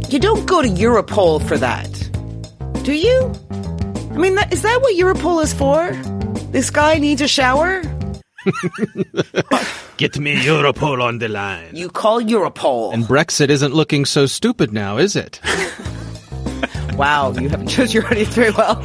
You don't go to Europol for that, do you? I mean, is that what Europol is for? This guy needs a shower? Get me Europol on the line. You call Europol. And Brexit isn't looking so stupid now, is it? Wow, you haven't chosen your audience very well.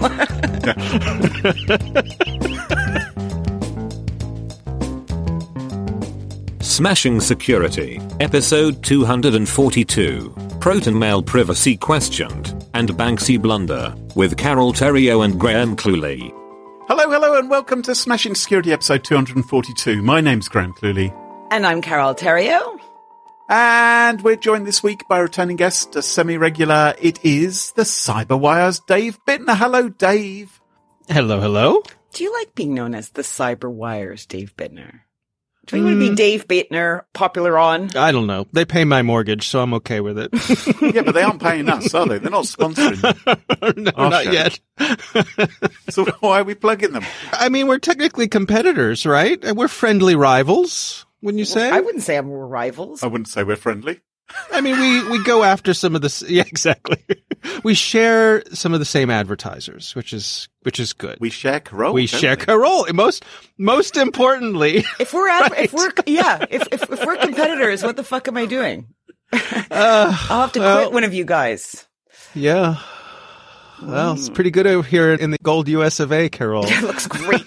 Smashing Security, episode 242, Proton Mail Privacy Questioned, and Banksy Blunder, with Carol Theriault and Graham Cluley. Hello, and welcome to Smashing Security, episode 242. My name's Graham Cluley. And I'm Carol Theriault. And we're joined this week by a returning guest, a semi-regular. It is the Cyberwire's Dave Bittner. Hello, Dave. Hello. Do you like being known as the Cyberwire's Dave Bittner? Do you want to be Dave Bittner, popular on? I don't know. They pay my mortgage, so I'm okay with it. Yeah, but they aren't paying us, are they? They're not sponsoring them. No, not yet. So why are we plugging them? I mean, we're technically competitors, right? We're friendly rivals, wouldn't you say? I wouldn't say we're rivals. I wouldn't say we're friendly. I mean, we go after some of the... Yeah, exactly. We share some of the same advertisers, which is good. We share Carol. We share Carol. Most importantly, if we're competitors, what the fuck am I doing? I'll have to quit one of you guys. Yeah. Well, it's pretty good over here in the gold US of A, Carol. It looks great.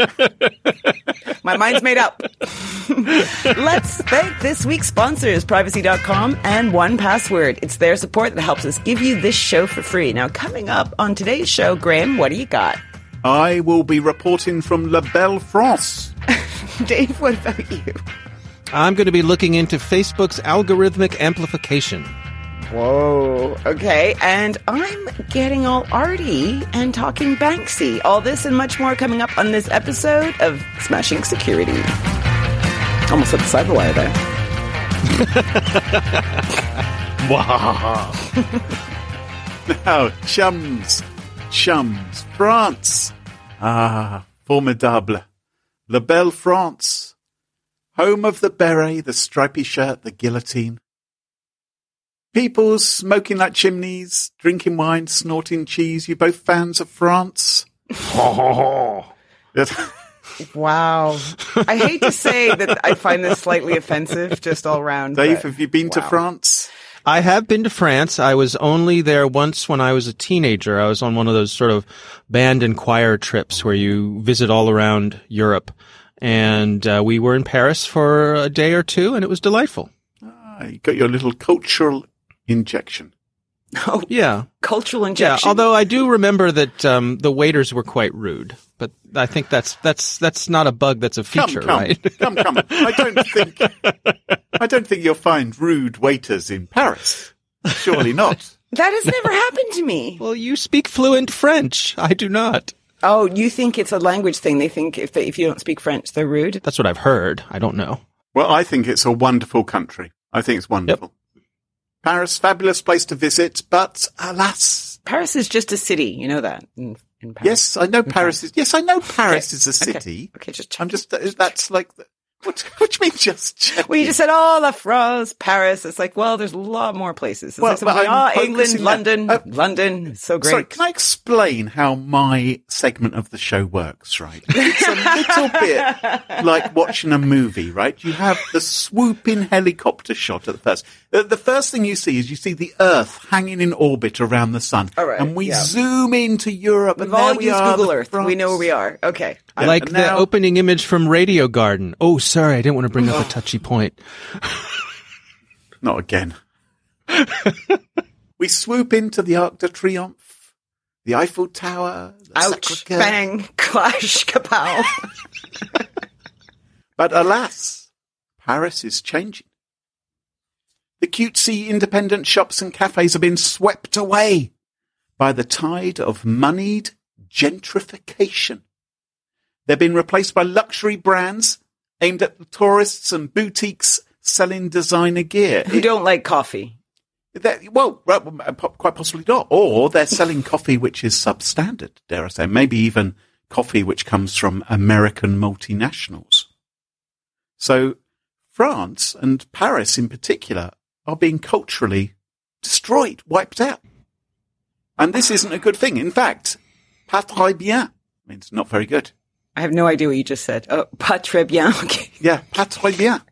My mind's made up. Let's thank this week's sponsors, Privacy.com and 1Password. It's their support that helps us give you this show for free. Now, coming up on today's show, Graham, what do you got? I will be reporting from La Belle France. Dave, what about you? I'm going to be looking into Facebook's algorithmic amplification. Whoa. Okay. And I'm getting all arty and talking Banksy. All this and much more coming up on this episode of Smashing Security. Almost hit the Cyberwire there. Wow. Now, chums, France. Formidable. La Belle France. Home of the beret, the stripy shirt, the guillotine. People smoking like chimneys, drinking wine, snorting cheese. You both fans of France? Wow. I hate to say that I find this slightly offensive just all around. Dave, have you been to France? I have been to France. I was only there once when I was a teenager. I was on one of those sort of band and choir trips where you visit all around Europe. And we were in Paris for a day or two, and it was delightful. You got your little cultural injection. Oh, yeah. Cultural injection. Yeah, although I do remember that the waiters were quite rude. But I think that's not a bug, that's a feature, right? Come. I don't think you'll find rude waiters in Paris. Surely not. That has never happened to me. Well, you speak fluent French. I do not. Oh, you think it's a language thing? They think if you don't speak French, they're rude? That's what I've heard. I don't know. Well, I think it's a wonderful country. I think it's wonderful. Yep. Paris, fabulous place to visit, but alas. Paris is just a city. You know that. In Paris. Yes, I know Paris is. Yes, I know Paris is a city. Okay, just check. I'm just. That's like. What do you mean just checking? Well, you just said, La France, Paris. It's like, well, there's a lot more places. It's England, London. It's so great. Sorry, can I explain how my segment of the show works, right? It's a little bit like watching a movie, right? You have the swooping helicopter shot at the first. The first thing you see is the Earth hanging in orbit around the sun. All right, and we zoom into Europe. We've all used Google Earth. We know where we are. Okay. Like the opening image from Radio Garden. Oh, sorry, I didn't want to bring up a touchy point. Not again. We swoop into the Arc de Triomphe, the Eiffel Tower. Ouch, bang, clash, kapow. But alas, Paris is changing. The cutesy independent shops and cafes have been swept away by the tide of moneyed gentrification. They've been replaced by luxury brands aimed at the tourists and boutiques selling designer gear. Who don't like coffee. Quite possibly not. Or they're selling coffee which is substandard, dare I say. Maybe even coffee which comes from American multinationals. So France and Paris in particular are being culturally destroyed, wiped out. And this isn't a good thing. In fact, pas très bien means not very good. I have no idea what you just said. Oh, pas très bien. Okay. Yeah, pas très bien.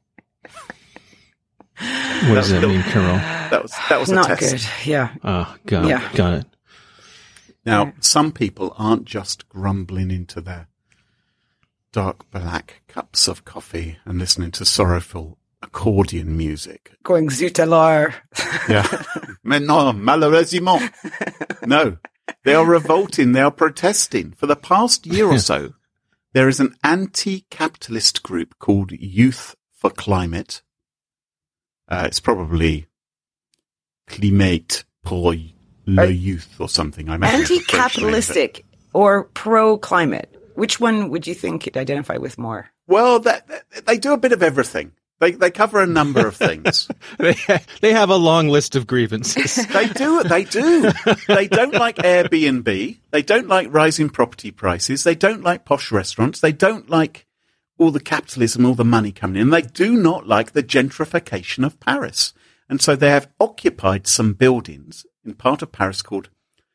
What does that mean, Carol? That was a Not test. good. Yeah. Oh, got it. Now, some people aren't just grumbling into their dark black cups of coffee and listening to sorrowful accordion music. Going zut alors. Yeah. Mais non, malheureusement. No. They are revolting. They are protesting. For the past year or so, there is an anti-capitalist group called Youth for Climate. It's probably Climate pour le Youth or something. I imagine it's a French name, Anti-capitalistic or pro-climate. Which one would you think you'd identify with more? Well, they do a bit of everything. They cover a number of things. They have a long list of grievances. They do. They don't like Airbnb. They don't like rising property prices. They don't like posh restaurants. They don't like all the capitalism, all the money coming in. They do not like the gentrification of Paris. And so they have occupied some buildings in part of Paris called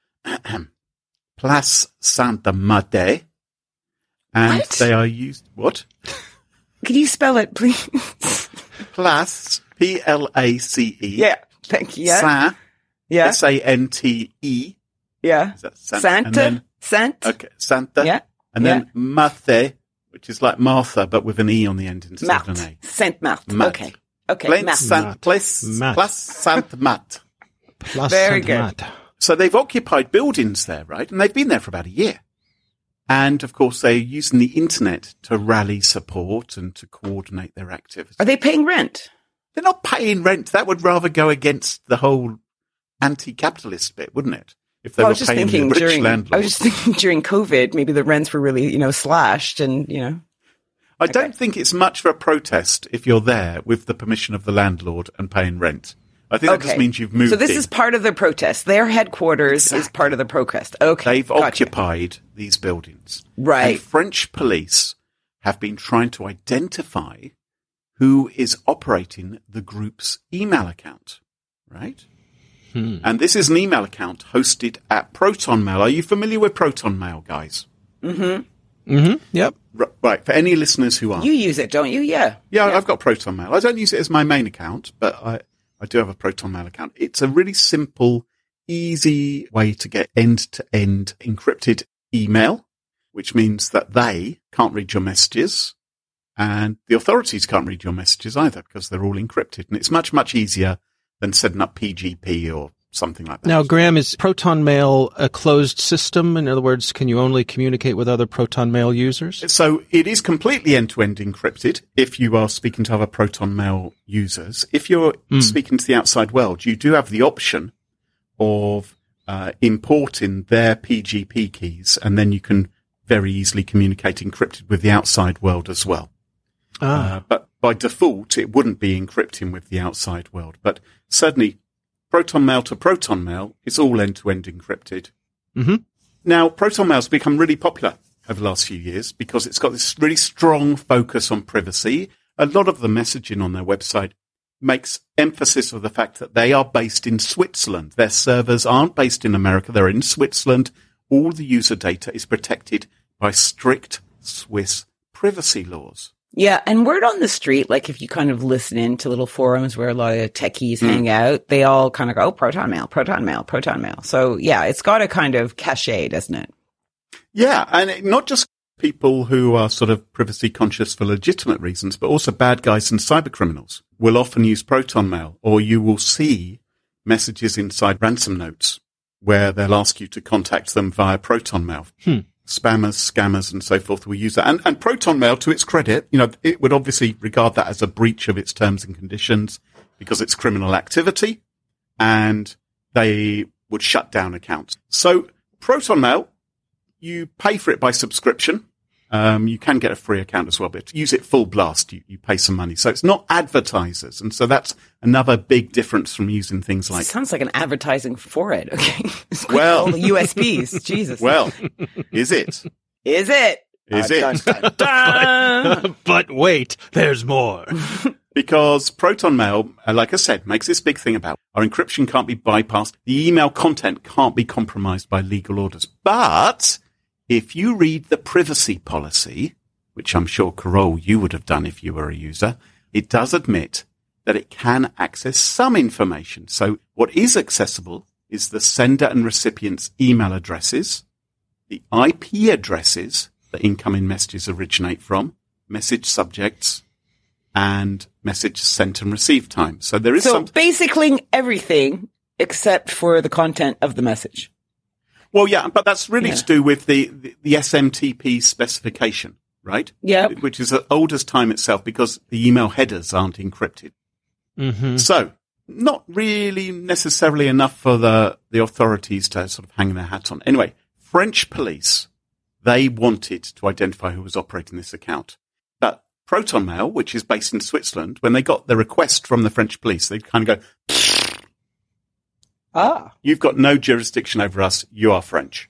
Place Sainte-Marthe. And What? they are used... What? Could you spell it, please? Place, Place. Yeah. Thank you. Yeah. Saint, Yeah. Sante. Yeah. Is that Saint? Santa. And then, Sant. okay, Santa. Yeah. And then Marthe, which is like Martha, but with an E on the end instead of an A. Marthe. Sainte-Marthe. Marthe. Okay. Okay. Place Marthe. Saint, Place Marthe. Sainte-Marthe. Plus Very Saint good. Marthe. So they've occupied buildings there, right? And they've been there for about a year. And, of course, they're using the internet to rally support and to coordinate their activities. Are they paying rent? They're not paying rent. That would rather go against the whole anti-capitalist bit, wouldn't it? If they I were was just paying thinking the rich landlords. during COVID, maybe the rents were really, slashed and, I don't think it's much for a protest if you're there with the permission of the landlord and paying rent. I think that just means you've moved So this in. is part of the protest. Their headquarters is part of the protest. Okay. They've gotcha. occupied these buildings. Right. And French police have been trying to identify who is operating the group's email account, right? And this is an email account hosted at ProtonMail. Are you familiar with ProtonMail, guys? Yep. Right. For any listeners who aren't. You use it, don't you? Yeah. Yeah, I've got ProtonMail. I don't use it as my main account, but I do have a ProtonMail account. It's a really simple, easy way to get end-to-end encrypted email, which means that they can't read your messages and the authorities can't read your messages either because they're all encrypted. And it's much, much easier than setting up PGP or something like that. Now, Graham, is Proton Mail a closed system? In other words, can you only communicate with other Proton Mail users? So it is completely end-to-end encrypted if you are speaking to other Proton Mail users. If you're speaking to the outside world, you do have the option of importing their PGP keys, and then you can very easily communicate encrypted with the outside world as well. But by default, it wouldn't be encrypting with the outside world. But certainly, Proton Mail to Proton Mail is all end-to-end encrypted. Mm-hmm. Now, Proton Mail's become really popular over the last few years because it's got this really strong focus on privacy. A lot of the messaging on their website makes emphasis of the fact that they are based in Switzerland. Their servers aren't based in America. They're in Switzerland. All the user data is protected by strict Swiss privacy laws. Yeah, and word on the street, like if you kind of listen into little forums where a lot of techies hang out, they all kind of go, Proton Mail, Proton Mail, Proton Mail. So yeah, it's got a kind of cachet, doesn't it? Yeah, and not just people who are sort of privacy conscious for legitimate reasons, but also bad guys and cyber criminals will often use Proton Mail, or you will see messages inside ransom notes where they'll ask you to contact them via Proton Mail. Spammers, scammers, and so forth will use that. And Proton Mail, to its credit, it would obviously regard that as a breach of its terms and conditions because it's criminal activity, and they would shut down accounts. So Proton Mail, you pay for it by subscription. You can get a free account as well, but to use it full blast, you pay some money. So it's not advertisers. And so that's another big difference from using things like... It sounds like an advertising for it. Okay. Well... all the USBs. Jesus. Well, is it? Is it? Is it? Dun, dun, dun. But wait, there's more. Because Proton Mail, like I said, makes this big thing about our encryption can't be bypassed. The email content can't be compromised by legal orders. But if you read the privacy policy, which I'm sure, Carole, you would have done if you were a user, it does admit that it can access some information. So what is accessible is the sender and recipient's email addresses, the IP addresses that incoming messages originate from, message subjects, and message sent and received time. So there is basically everything except for the content of the message. Well, yeah, but that's really to do with the SMTP specification, right? Yeah. Which is as old as time itself because the email headers aren't encrypted. Mm-hmm. So not really necessarily enough for the authorities to sort of hang their hat on. Anyway, French police, they wanted to identify who was operating this account. But Proton Mail, which is based in Switzerland, when they got the request from the French police, they kind of go, you've got no jurisdiction over us. You are French.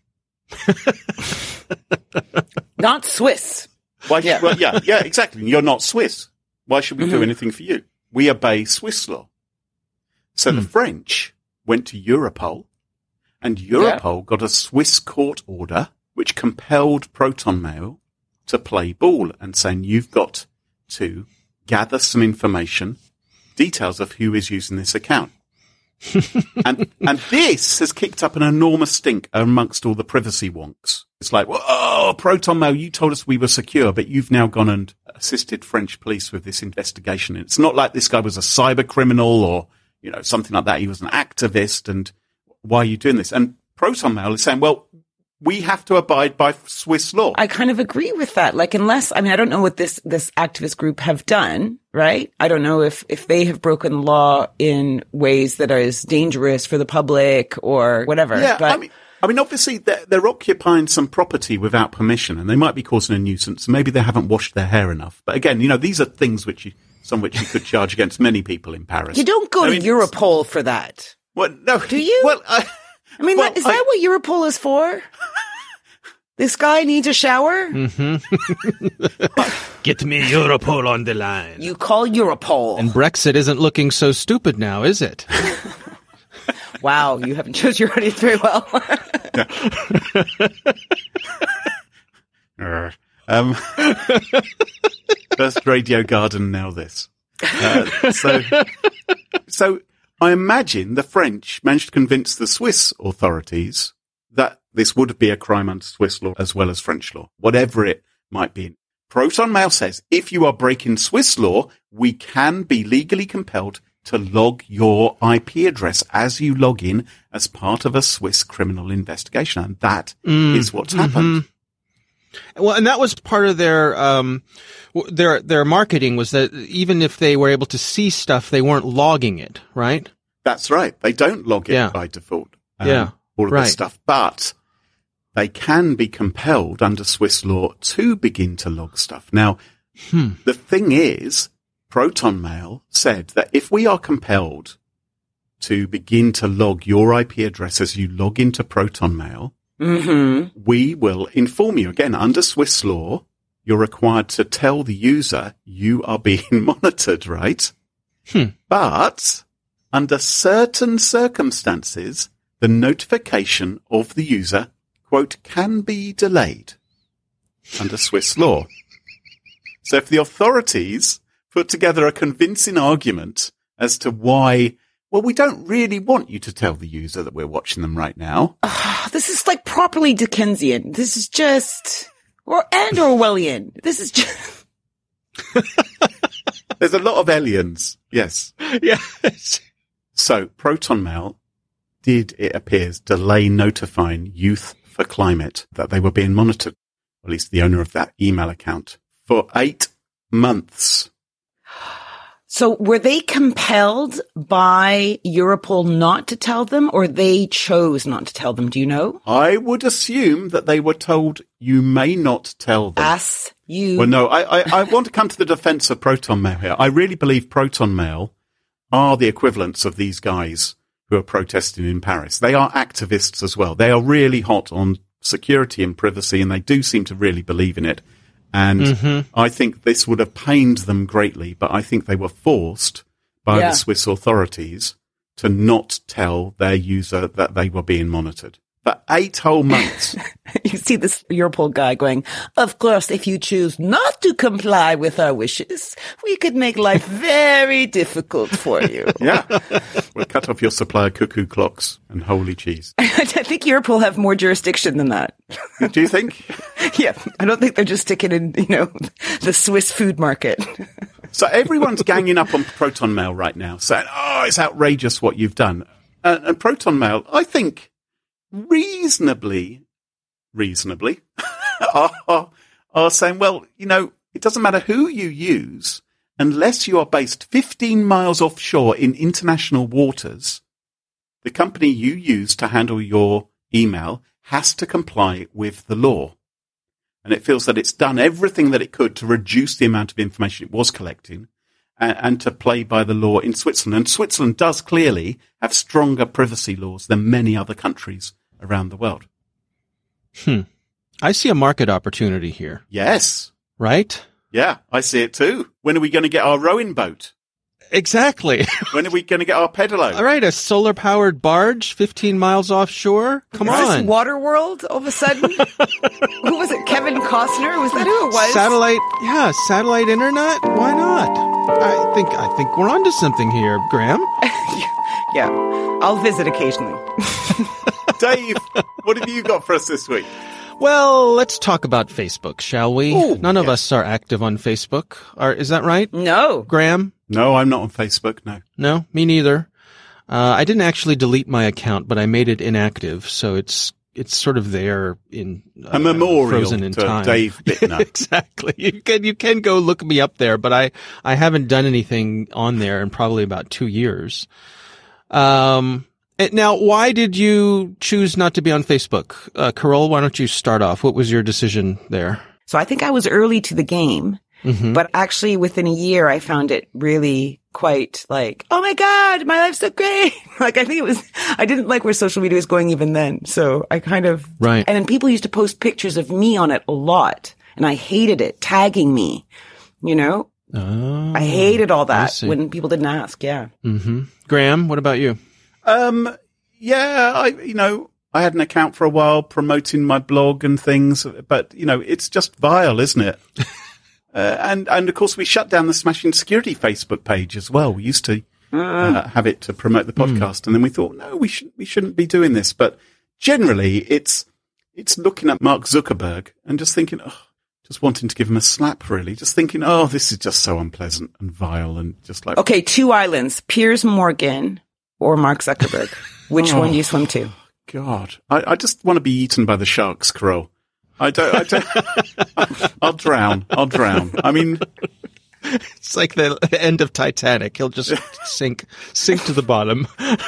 Not Swiss. Why? Well, yeah, exactly. You're not Swiss. Why should we do anything for you? We obey Swiss law. So the French went to Europol, and Europol got a Swiss court order which compelled Proton Mail to play ball and saying, you've got to gather some information, details of who is using this account. and this has kicked up an enormous stink amongst all the privacy wonks. It's like, whoa, Proton Mail, you told us we were secure, but you've now gone and assisted French police with this investigation. It's not like this guy was a cyber criminal or, something like that. He was an activist, and why are you doing this? And Proton Mail is saying, well, we have to abide by Swiss law. I kind of agree with that. Like, I don't know what this activist group have done, right? I don't know if they have broken law in ways that are as dangerous for the public or whatever. Yeah, but I mean, obviously they're occupying some property without permission, and they might be causing a nuisance. Maybe they haven't washed their hair enough. But again, these are things which you could charge against many people in Paris. You don't go to Europol for that. Well, no. Do you? Well, is that what Europol is for? This guy needs a shower? Mm-hmm. Get me Europol on the line. You call Europol. And Brexit isn't looking so stupid now, is it? Wow, you haven't chosen your audience very well. First Radio Garden, now this. So I imagine the French managed to convince the Swiss authorities that this would be a crime under Swiss law as well as French law, whatever it might be. Proton Mail says, if you are breaking Swiss law, we can be legally compelled to log your IP address as you log in as part of a Swiss criminal investigation. And that is what's happened. Well, and that was part of their marketing, was that even if they were able to see stuff, they weren't logging it, right? That's right. They don't log it by default. All of this stuff. But they can be compelled under Swiss law to begin to log stuff. Now, the thing is, Proton Mail said that if we are compelled to begin to log your IP address as you log into Proton Mail, we will inform you. Again, under Swiss law, you're required to tell the user you are being monitored, right? But under certain circumstances, the notification of the user, quote, can be delayed under Swiss law. So if the authorities put together a convincing argument as to why, well, we don't really want you to tell the user that we're watching them right now. This is like properly Dickensian. This is just, and Orwellian. This is just. There's a lot of aliens. Yes. Yes. So Proton Mail did, it appears, delay notifying Youth for Climate that they were being monitored, or at least the owner of that email account, for 8 months. So were they compelled by Europol not to tell them, or they chose not to tell them? Do you know? I would assume that they were told, you may not tell them. Well, no, I want to come to the defense of Proton Mail here. I really believe Proton Mail are the equivalents of these guys who are protesting in Paris. They are activists as well. They are really hot on security and privacy, and they do seem to really believe in it. And I think this would have pained them greatly, but I think they were forced by the Swiss authorities to not tell their user that they were being monitored. For 8 whole months. You see this Europol guy going, of course, if you choose not to comply with our wishes, we could make life very difficult for you. Yeah. We'll cut off your supply of cuckoo clocks and holy cheese. I think Europol have more jurisdiction than that. Do you think? Yeah. I don't think they're just sticking in, the Swiss food market. So everyone's ganging up on Proton Mail right now, saying, oh, it's outrageous what you've done. And Proton Mail, I think, reasonably are saying, well, it doesn't matter who you use, unless you are based 15 miles offshore in international waters, the company you use to handle your email has to comply with the law. And it feels that it's done everything that it could to reduce the amount of information it was collecting and to play by the law in Switzerland. And Switzerland does clearly have stronger privacy laws than many other countries around the world. I see a market opportunity here. Yes. Right? Yeah, I see it too. When are we going to get our rowing boat? Exactly. When are we going to get our pedalo? All right, a solar-powered barge 15 miles offshore? Come on. Is this Waterworld all of a sudden? Who was it? Kevin Costner? Was that who it was? Satellite internet? Why not? I think we're onto something here, Graham. Yeah, I'll visit occasionally. Dave, what have you got for us this week? Well, let's talk about Facebook, shall we? Ooh, None of us are active on Facebook. Is that right? No. Graham? No, I'm not on Facebook, no. No, me neither. I didn't actually delete my account, but I made it inactive, so it's sort of there in a memorial frozen in to time. Dave Bittner. Exactly. You can go look me up there, but I haven't done anything on there in probably about 2 years. Now, why did you choose not to be on Facebook? Carol, why don't you start off? What was your decision there? So I think I was early to the game, but actually within a year, I found it really quite like, oh my God, my life's so great. Like, I think I didn't like where social media was going even then. So I kind of, right. And then people used to post pictures of me on it a lot, and I hated it, tagging me, Oh, I hated all that when people didn't ask. Yeah. Graham, what about you? I had an account for a while promoting my blog and things, but, it's just vile, isn't it? And of course we shut down the Smashing Security Facebook page as well. We used to have it to promote the podcast, and then we thought, no, we shouldn't be doing this. But generally it's looking at Mark Zuckerberg and just thinking, just wanting to give him a slap, really. Just thinking, this is just so unpleasant and vile and just like... Okay, 2 islands, Piers Morgan or Mark Zuckerberg. Which one do you swim to? God, I just want to be eaten by the sharks, Carol. I don't. I'll drown. I mean, it's like the end of Titanic. He'll just sink to the bottom.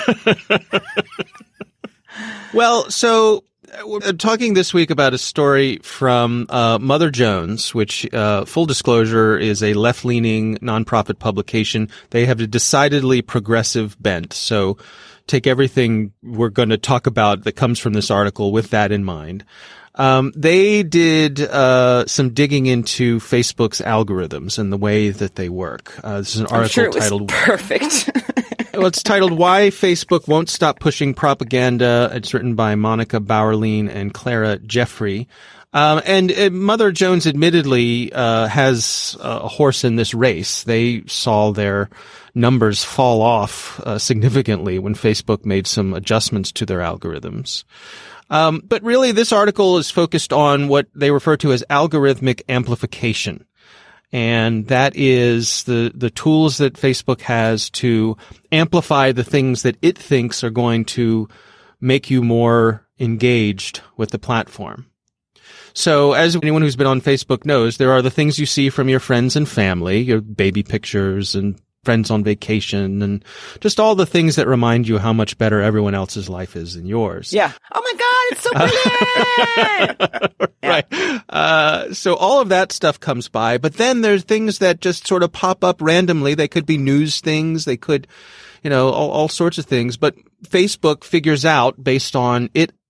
Well, so we're talking this week about a story from Mother Jones, which, full disclosure, is a left-leaning nonprofit publication. They have a decidedly progressive bent, so take everything we're going to talk about that comes from this article with that in mind. They did some digging into Facebook's algorithms and the way that they work. This is an article titled perfect. Well, it's titled "Why Facebook Won't Stop Pushing Propaganda." It's written by Monica Bauerlein and Clara Jeffrey. And Mother Jones admittedly has a horse in this race. They saw their numbers fall off significantly when Facebook made some adjustments to their algorithms. But really, this article is focused on what they refer to as algorithmic amplification. And that is the tools that Facebook has to amplify the things that it thinks are going to make you more engaged with the platform. So as anyone who's been on Facebook knows, there are the things you see from your friends and family, your baby pictures and friends on vacation and just all the things that remind you how much better everyone else's life is than yours. Yeah. Oh my God, it's so brilliant! Right. So all of that stuff comes by, but then there's things that just sort of pop up randomly. They could be news things. They could, all sorts of things. But Facebook figures out, based on it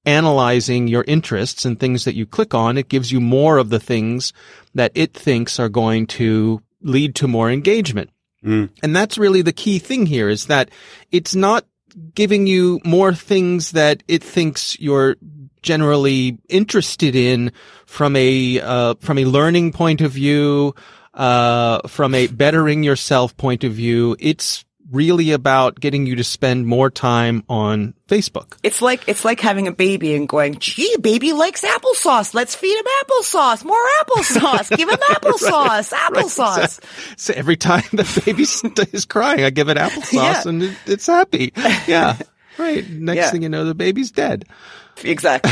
analyzing your interests and things that you click on. It gives you more of the things that it thinks are going to lead to more engagement. And that's really the key thing here, is that it's not giving you more things that it thinks you're generally interested in from a learning point of view, from a bettering yourself point of view. It's really about getting you to spend more time on Facebook. It's like having a baby and going, gee, baby likes applesauce. Let's feed him applesauce. More applesauce. Give him applesauce. Applesauce. Right. So every time the baby is crying, I give it applesauce and it's happy. Yeah. Right. Next thing you know, the baby's dead. Exactly.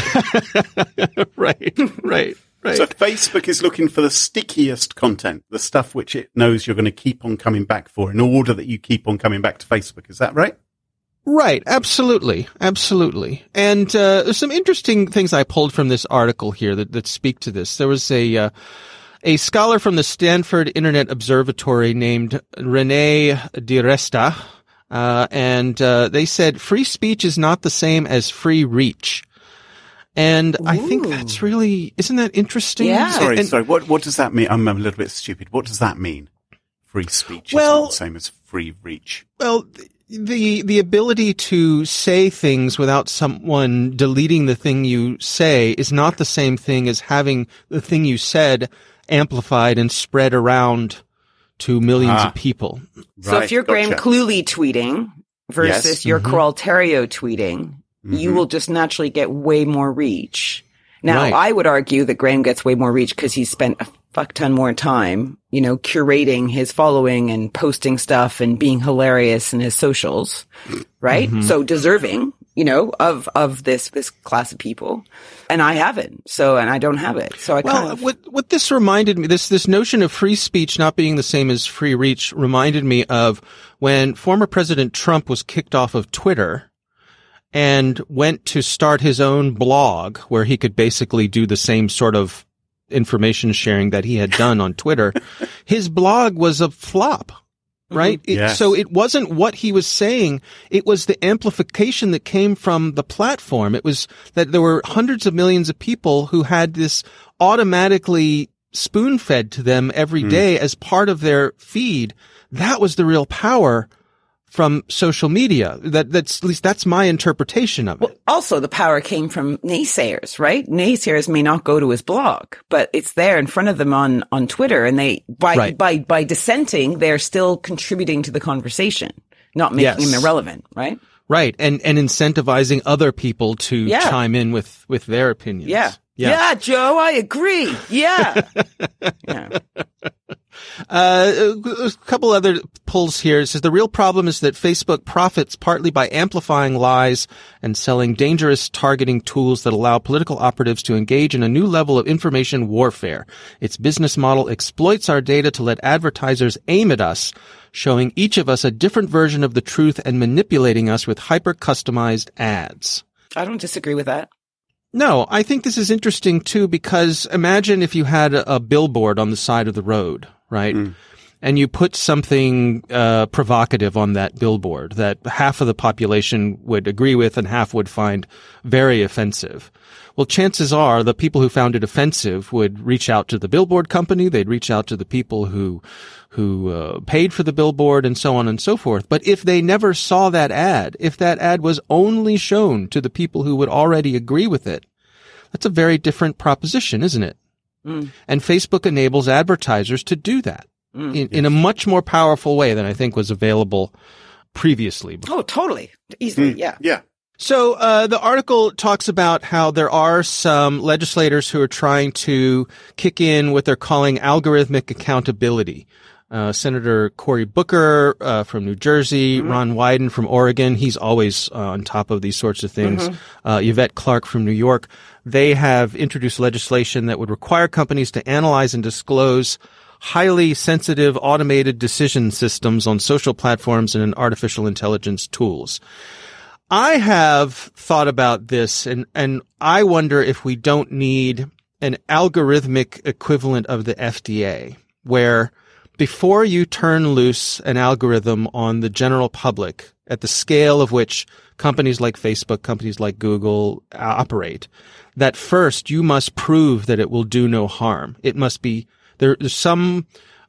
Right. So Facebook is looking for the stickiest content, the stuff which it knows you're going to keep on coming back for, in order that you keep on coming back to Facebook. Is that right? Right. Absolutely. And there's some interesting things I pulled from this article here that speak to this. There was a scholar from the Stanford Internet Observatory named René DiResta, and they said free speech is not the same as free reach. And I think that's really, isn't that interesting? Yeah. Sorry. What does that mean? I'm a little bit stupid. What does that mean? Free speech is not the same as free reach. Well, the ability to say things without someone deleting the thing you say is not the same thing as having the thing you said amplified and spread around to millions of people. So if you're Graham Cluley tweeting versus your Coral Terrio tweeting, you will just naturally get way more reach. Now, I would argue that Graham gets way more reach because he's spent a fuck ton more time, curating his following and posting stuff and being hilarious in his socials, right? So deserving, of this class of people. And I haven't. And I don't have it. So what this reminded me, this notion of free speech not being the same as free reach reminded me of when former President Trump was kicked off of Twitter and went to start his own blog where he could basically do the same sort of information sharing that he had done on Twitter. His blog was a flop, right? So it wasn't what he was saying. It was the amplification that came from the platform. It was that there were hundreds of millions of people who had this automatically spoon-fed to them every day as part of their feed. That was the real power from social media. That's at least that's my interpretation of it. Well, also the power came from naysayers, right? Naysayers may not go to his blog, but it's there in front of them on Twitter, and they by dissenting, they're still contributing to the conversation, not making him irrelevant, right? Right, and incentivizing other people to chime in with their opinions. Yeah, Joe, I agree. Yeah. A couple other pulls here. It says the real problem is that Facebook profits partly by amplifying lies and selling dangerous targeting tools that allow political operatives to engage in a new level of information warfare. Its business model exploits our data to let advertisers aim at us, showing each of us a different version of the truth and manipulating us with hyper-customized ads. I don't disagree with that. No, I think this is interesting too, because imagine if you had a billboard on the side of the road, right? And you put something provocative on that billboard that half of the population would agree with and half would find very offensive. Well, chances are the people who found it offensive would reach out to the billboard company. They'd reach out to the people who paid for the billboard and so on and so forth. But if they never saw that ad, if that ad was only shown to the people who would already agree with it, that's a very different proposition, isn't it? And Facebook enables advertisers to do that in a much more powerful way than I think was available previously. Oh, totally. Easily, yeah. So the article talks about how there are some legislators who are trying to kick in what they're calling algorithmic accountability. Senator Cory Booker from New Jersey, Ron Wyden from Oregon, he's always on top of these sorts of things. Yvette Clarke from New York, they have introduced legislation that would require companies to analyze and disclose highly sensitive automated decision systems on social platforms and in artificial intelligence tools. I have thought about this, and I wonder if we don't need an algorithmic equivalent of the FDA, where before you turn loose an algorithm on the general public at the scale of which companies like Facebook, companies like Google operate, that first you must prove that it will do no harm. It must be there's some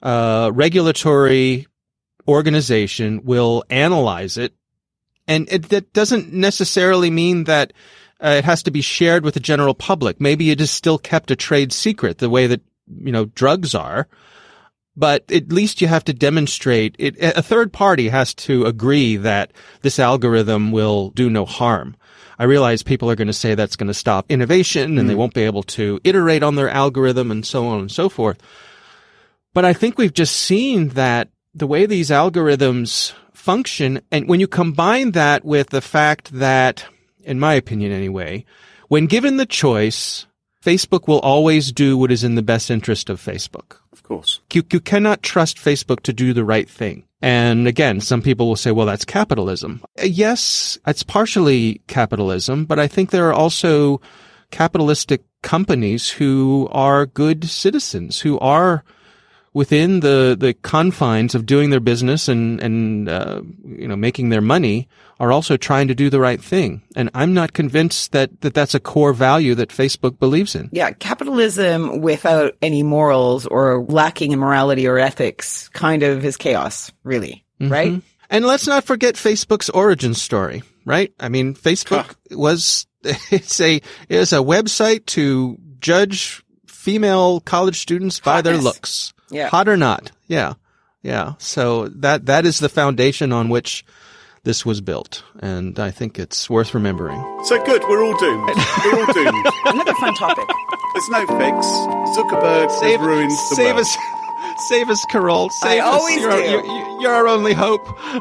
regulatory organization will analyze it, and that doesn't necessarily mean that it has to be shared with the general public. Maybe it is still kept a trade secret, the way that drugs are. But at least you have to demonstrate it. A third party has to agree that this algorithm will do no harm. I realize people are going to say that's going to stop innovation and they won't be able to iterate on their algorithm and so on and so forth. But I think we've just seen that the way these algorithms function, and when you combine that with the fact that, in my opinion anyway, when given the choice, Facebook will always do what is in the best interest of Facebook. Of course. You cannot trust Facebook to do the right thing. And again, some people will say, well, that's capitalism. Yes, it's partially capitalism, but I think there are also capitalistic companies who are good citizens, who are within the confines of doing their business and making their money, are also trying to do the right thing. And I'm not convinced that that's a core value that Facebook believes in. Yeah, capitalism without any morals or lacking in morality or ethics kind of is chaos, really, right? And let's not forget Facebook's origin story, right? I mean, Facebook is a website to judge female college students by their looks. Yeah. Hot or not. Yeah. Yeah. So that is the foundation on which this was built. And I think it's worth remembering. So good. We're all doomed. We're all doomed. Another fun topic. There's no fix. Zuckerberg has ruined the world. Save us, Carol. Save us. Always do. You're our only hope.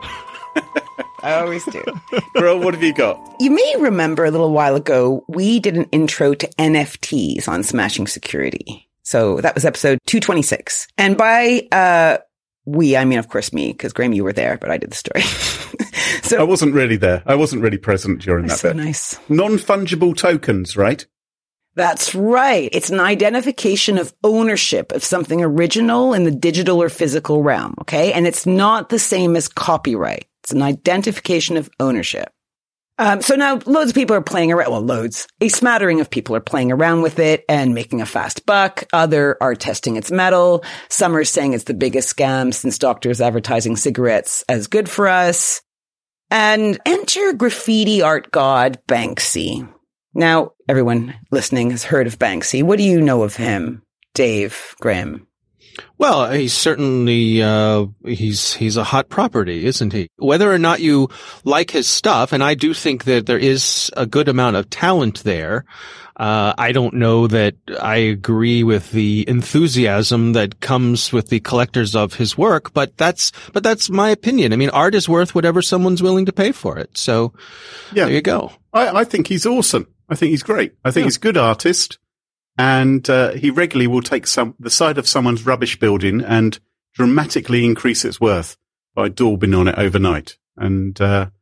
I always do. Carol, what have you got? You may remember a little while ago, we did an intro to NFTs on Smashing Security. So that was episode 226. And by we, I mean, of course, me, because Graham, you were there, but I did the story. So I wasn't really there. I wasn't really present during that bit. Nice. Non-fungible tokens, right? That's right. It's an identification of ownership of something original in the digital or physical realm, okay? And it's not the same as copyright. It's an identification of ownership. So now loads of people are playing around. Well, loads. A smattering of people are playing around with it and making a fast buck. Other are testing its mettle. Some are saying it's the biggest scam since doctors advertising cigarettes as good for us. And enter graffiti art god Banksy. Now, everyone listening has heard of Banksy. What do you know of him, Dave, Graham? Well, he's certainly, he's a hot property, isn't he? Whether or not you like his stuff, and I do think that there is a good amount of talent there. I don't know that I agree with the enthusiasm that comes with the collectors of his work, but that's my opinion. I mean, art is worth whatever someone's willing to pay for it. So there you go. I think he's awesome. I think he's great. I think he's a good artist. And he regularly will take the side of someone's rubbish building and dramatically increase its worth by daubing on it overnight. And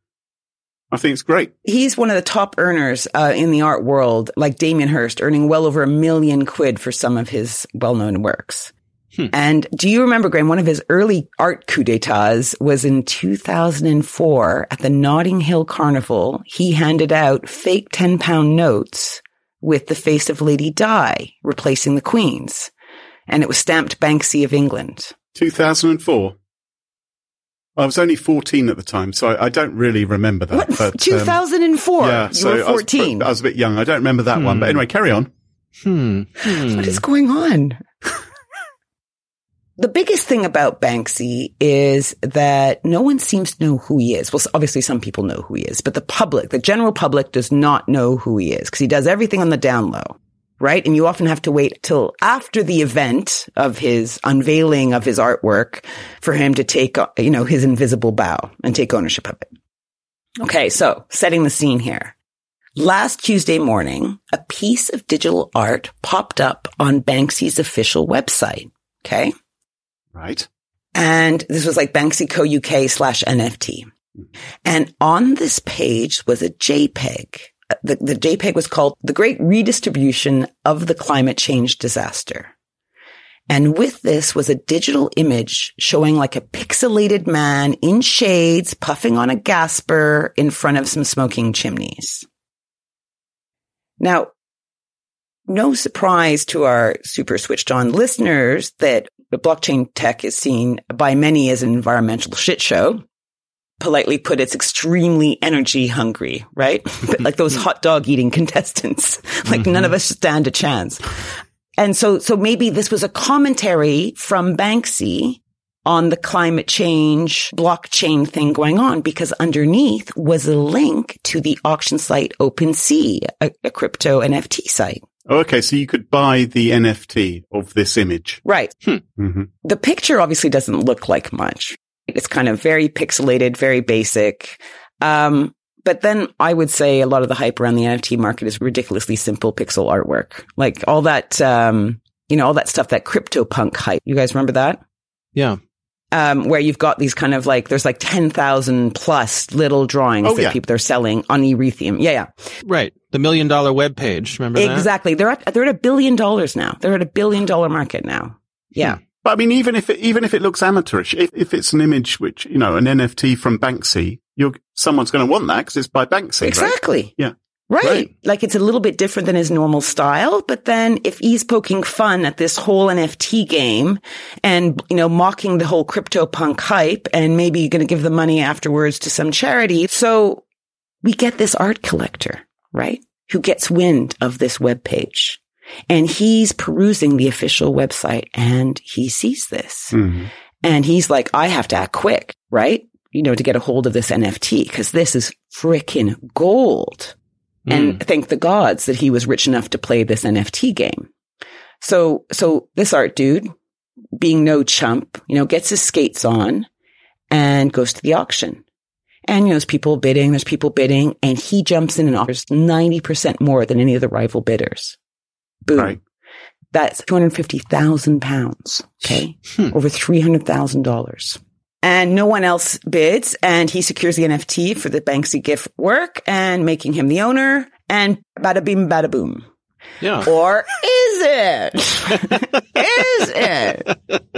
I think it's great. He's one of the top earners in the art world, like Damien Hirst, earning well over £1 million for some of his well-known works. And do you remember, Graham, one of his early art coups d'etats was in 2004 at the Notting Hill Carnival. He handed out fake £10 notes with the face of Lady Di replacing the Queen's. And it was stamped Banksy of England. 2004? I was only 14 at the time, so I don't really remember that. What? But, 2004? Yeah, you were 14. I was a bit young. I don't remember that one. But anyway, carry on. What is going on? The biggest thing about Banksy is that no one seems to know who he is. Well, obviously some people know who he is, but the general public does not know who he is because he does everything on the down low, right? And you often have to wait till after the event of his unveiling of his artwork for him to take, his invisible bow and take ownership of it. Okay. So setting the scene here. Last Tuesday morning, a piece of digital art popped up on Banksy's official website. Okay. Right. And this was like Banksy Co. UK /NFT. And on this page was a JPEG. The JPEG was called The Great Redistribution of the Climate Change Disaster. And with this was a digital image showing like a pixelated man in shades puffing on a gasper in front of some smoking chimneys. Now, no surprise to our super switched on listeners that the blockchain tech is seen by many as an environmental shit show. Politely put, it's extremely energy hungry, right? Like those hot dog eating contestants. Like none of us stand a chance. And so maybe this was a commentary from Banksy on the climate change blockchain thing going on, because underneath was a link to the auction site OpenSea, a crypto NFT site. Oh, okay, so you could buy the NFT of this image. Right. The picture obviously doesn't look like much. It's kind of very pixelated, very basic. But then I would say a lot of the hype around the NFT market is ridiculously simple pixel artwork. Like all that, all that stuff, that CryptoPunk hype. You guys remember that? Yeah. Where you've got these kind of like, there's like 10,000 plus little drawings that people are selling on Ethereum. Yeah. Right. The $1 million webpage. Remember that? Exactly. They're at $1 billion now. They're at $1 billion market now. Yeah. But I mean, even if it looks amateurish, if it's an image which, an NFT from Banksy, someone's going to want that because it's by Banksy. Exactly. Right? Yeah. Right. Like it's a little bit different than his normal style. But then if he's poking fun at this whole NFT game and, mocking the whole CryptoPunk hype and maybe going to give the money afterwards to some charity. So we get this art collector, right? Who gets wind of this webpage. And he's perusing the official website and he sees this. And he's like, I have to act quick, right? To get a hold of this NFT because this is frickin' gold. And thank the gods that he was rich enough to play this NFT game. So this art dude, being no chump, gets his skates on and goes to the auction. And, there's people bidding, and he jumps in and offers 90% more than any of the rival bidders. Boom. Right. That's £250,000. Okay. Over $300,000. And no one else bids. And he secures the NFT for the Banksy GIF work and making him the owner. And bada bing, bada boom. Yeah. Or is it? Is it?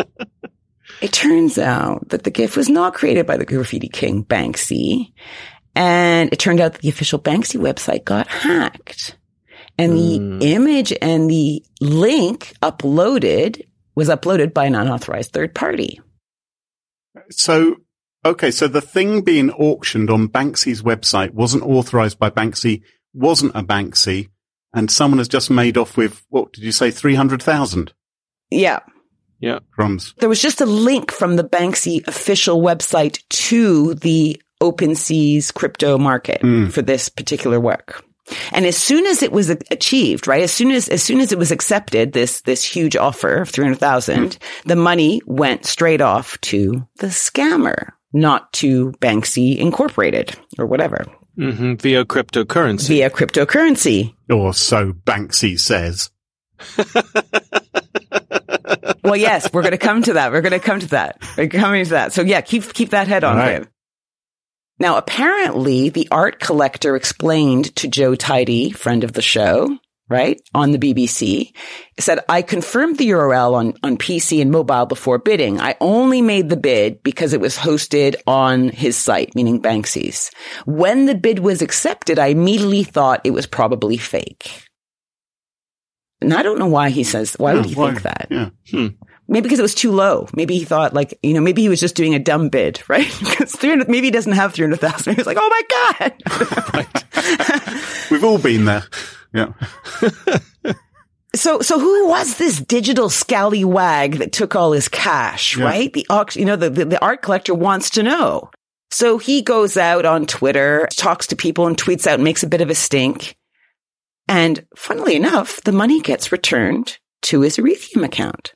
It turns out that the GIF was not created by the graffiti king Banksy. And it turned out that the official Banksy website got hacked. And the image and the link was uploaded by an unauthorized third party. So the thing being auctioned on Banksy's website wasn't authorized by Banksy, wasn't a Banksy, and someone has just made off with, what did you say, 300,000? Yeah. Yeah. Crumbs. There was just a link from the Banksy official website to the OpenSea's crypto market for this particular work. And as soon as it was achieved, right? As soon as it was accepted, this huge offer of 300,000, the money went straight off to the scammer, not to Banksy Incorporated or whatever. Via cryptocurrency. Or so Banksy says. Well, yes, we're going to come to that. We're coming to that. So yeah, keep that head on him. Now, apparently, the art collector explained to Joe Tidy, friend of the show, right, on the BBC, said, I confirmed the URL on PC and mobile before bidding. I only made the bid because it was hosted on his site, meaning Banksy's. When the bid was accepted, I immediately thought it was probably fake. And I don't know why he says, why would he think that? Yeah. Maybe because it was too low. Maybe he thought maybe he was just doing a dumb bid, right? Because maybe he doesn't have 300,000. He was like, oh my God. Right. We've all been there. Yeah. So who was this digital scallywag that took all his cash, right? The art collector wants to know. So he goes out on Twitter, talks to people and tweets out and makes a bit of a stink. And funnily enough, the money gets returned to his Ethereum account.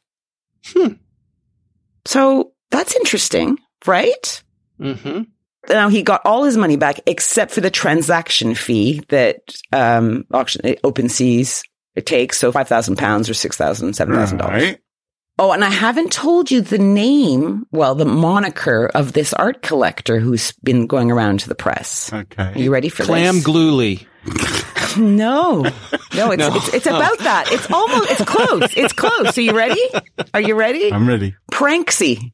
So that's interesting, right? Now he got all his money back except for the transaction fee that OpenSea's takes. So £5,000 or $6,000, $7,000. Right. Oh, and I haven't told you the name, the moniker of this art collector who's been going around to the press. Okay. Are you ready for Clam this? Glooly. No. No, it's about that. It's close. It's close. Are you ready? Are you ready? I'm ready. Pranksy.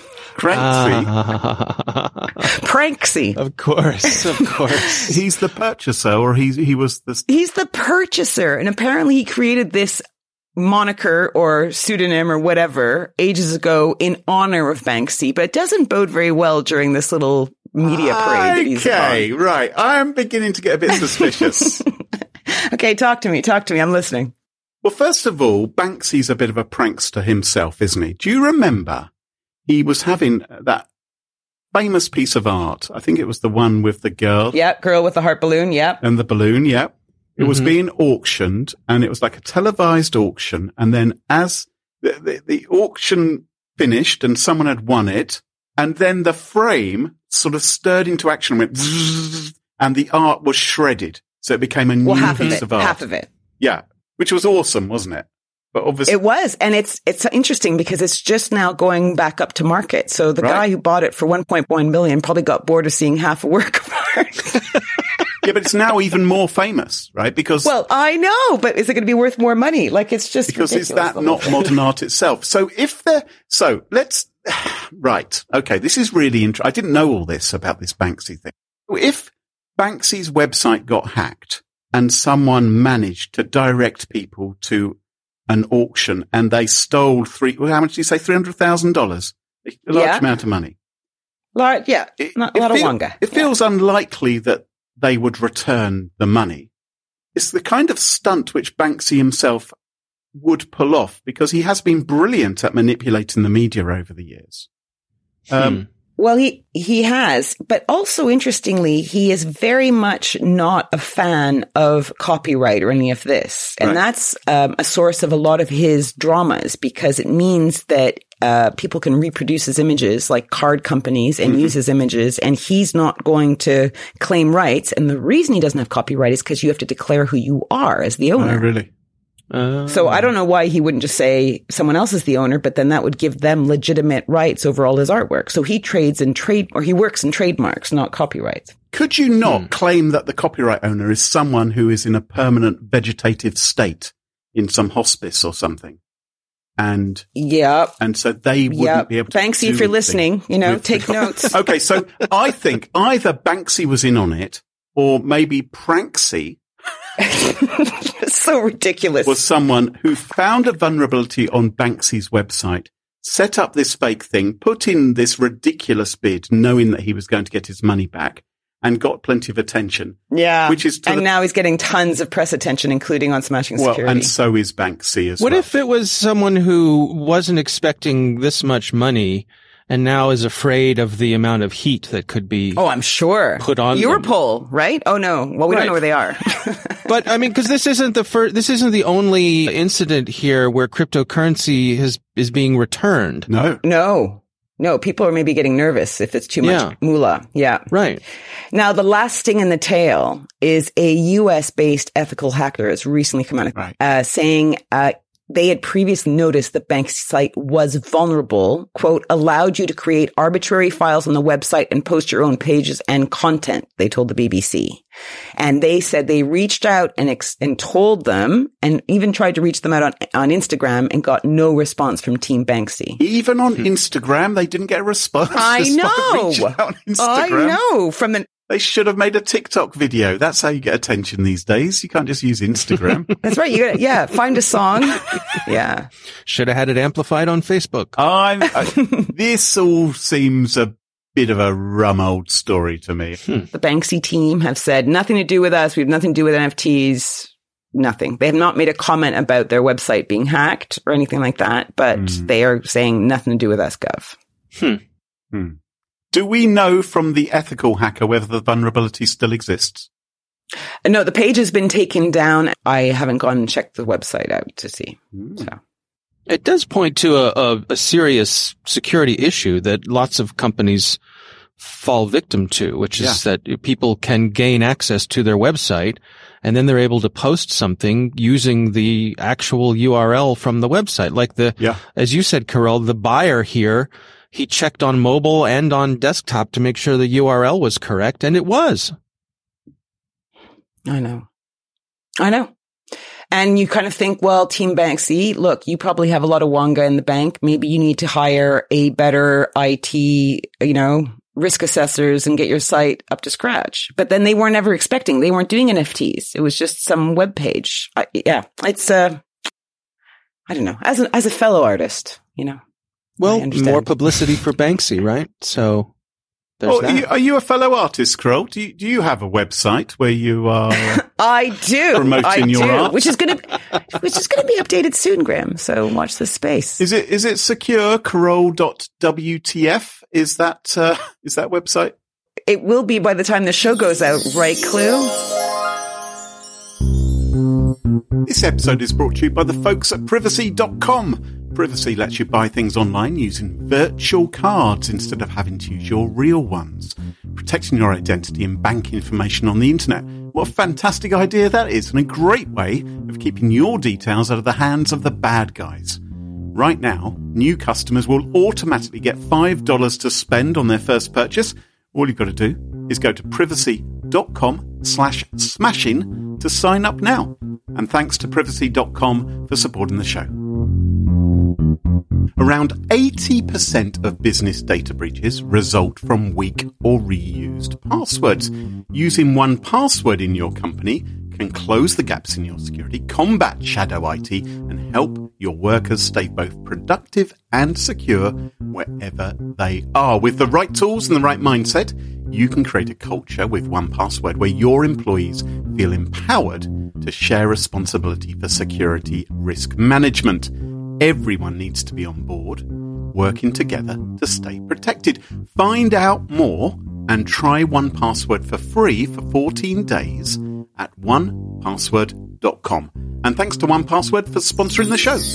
Pranksy. Of course. He's the purchaser, or he was the... He's the purchaser. And apparently he created this moniker or pseudonym or whatever ages ago in honor of Banksy, but it doesn't bode very well during this little media parade that he's Okay, on. right. I'm beginning to get a bit suspicious. Okay, talk to me. I'm listening. Well, first of all, Banksy's a bit of a prankster himself, isn't he? Do you remember he was having that famous piece of art? I think it was the one with the girl. Yep, girl with the heart balloon, yep. And the balloon, yep. It was being auctioned, and it was like a televised auction. And then as the auction finished and someone had won it, and then the frame sort of stirred into action and went zzz, and the art was shredded. So it became a new piece of art. Half of it. Yeah, which was awesome, wasn't it? But obviously it was. And it's interesting because it's just now going back up to market. So the guy who bought it for 1.1 million probably got bored of seeing half a work of art. Yeah, but it's now even more famous, right? Because I know, but is it going to be worth more money? Like, it's just because ridiculous, is that not modern art itself? So right. Okay, this is really interesting. I didn't know all this about this Banksy thing. If Banksy's website got hacked and someone managed to direct people to an auction and they stole how much did you say? $300,000? A large amount of money. Not a lot of wonga. It feels unlikely that they would return the money. It's the kind of stunt which Banksy himself would pull off because he has been brilliant at manipulating the media over the years. Well, he has, but also interestingly, he is very much not a fan of copyright or any of this. And that's a source of a lot of his dramas because it means that people can reproduce his images like card companies and use his images, and he's not going to claim rights. And the reason he doesn't have copyright is because you have to declare who you are as the owner. Oh, really? So I don't know why he wouldn't just say someone else is the owner, but then that would give them legitimate rights over all his artwork. So he he works in trademarks, not copyrights. Could you not claim that the copyright owner is someone who is in a permanent vegetative state in some hospice or something? And so they wouldn't be able to. Banksy, if you're listening, take notes. Okay, so I think either Banksy was in on it, or maybe Pranksy. So ridiculous. Was someone who found a vulnerability on Banksy's website, set up this fake thing, put in this ridiculous bid, knowing that he was going to get his money back, and got plenty of attention. Yeah. Now he's getting tons of press attention, including on Smashing Security. Well, and so is Banksy as well. What if it was someone who wasn't expecting this much money and now is afraid of the amount of heat that could be I'm sure. put on Europol, right? Oh, no. Well, we don't know where they are. But, I mean, because this isn't the only incident here where cryptocurrency is being returned. No, people are maybe getting nervous if it's too much moolah. Yeah. Right. Now, the last sting in the tail is a US-based ethical hacker has recently come out saying they had previously noticed that Banksy's site was vulnerable, quote, allowed you to create arbitrary files on the website and post your own pages and content, they told the BBC. And they said they reached out and told them, and even tried to reach them out on Instagram, and got no response from Team Banksy. Even on Instagram, they didn't get a response. I know. They should have made a TikTok video. That's how you get attention these days. You can't just use Instagram. That's right. You gotta, find a song. Yeah. Should have had it amplified on Facebook. This all seems a bit of a rum old story to me. The Banksy team have said nothing to do with us. We have nothing to do with NFTs. Nothing. They have not made a comment about their website being hacked or anything like that, but they are saying nothing to do with us, Gov. Do we know from the ethical hacker whether the vulnerability still exists? No, the page has been taken down. I haven't gone and checked the website out to see. So. It does point to a serious security issue that lots of companies fall victim to, which is that people can gain access to their website and then they're able to post something using the actual URL from the website. Like as you said, Carol, the buyer here, he checked on mobile and on desktop to make sure the URL was correct, and it was. I know. And you kind of think, well, Team Banksy, look, you probably have a lot of Wonga in the bank. Maybe you need to hire a better IT, risk assessors and get your site up to scratch. But then they weren't ever expecting, they weren't doing NFTs. It was just some web page. It's, I don't know, as a fellow artist, Well, more publicity for Banksy, right? So there's that. Are you a fellow artist, Kroll? Do you have a website where you are I do. promoting your art? Which is going to be updated soon, Graham. So watch this space. Is it secure? Kroll.wtf? Is that website? It will be by the time the show goes out, right, Clue? This episode is brought to you by the folks at Privacy.com. Privacy lets you buy things online using virtual cards instead of having to use your real ones, protecting your identity and bank information on the internet. What a fantastic idea that is, and a great way of keeping your details out of the hands of the bad guys. Right now, new customers will automatically get $5 to spend on their first purchase. All you've got to do is go to privacy.com/smashing to sign up now. And thanks to Privacy.com for supporting the show. Around 80% of business data breaches result from weak or reused passwords. Using 1Password in your company can close the gaps in your security, combat shadow IT, and help your workers stay both productive and secure wherever they are. With the right tools and the right mindset, you can create a culture with 1Password where your employees feel empowered to share responsibility for security risk management. Everyone needs to be on board, working together to stay protected. Find out more and try 1Password for free for 14 days at onepassword.com. And thanks to 1Password for sponsoring the show.